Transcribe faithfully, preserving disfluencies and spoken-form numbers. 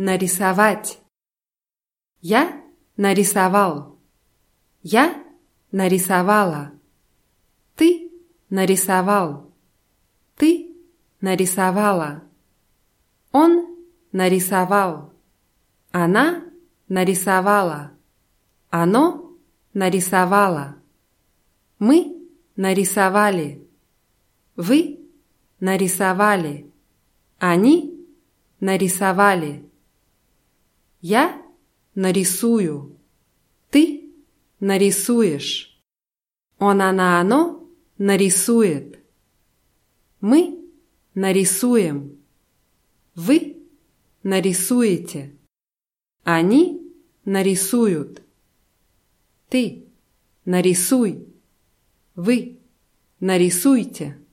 нарисовать. Я нарисовал. Я нарисовала. Ты нарисовал. Ты нарисовала. Он нарисовал. Она нарисовала. Оно нарисовало. Мы нарисовали. Вы нарисовали. Они нарисовали. Я нарисую. Ты нарисуешь. Он, она, оно нарисует. Мы нарисуем. Вы нарисуете. Они нарисуют. Ты нарисуй. Вы нарисуйте.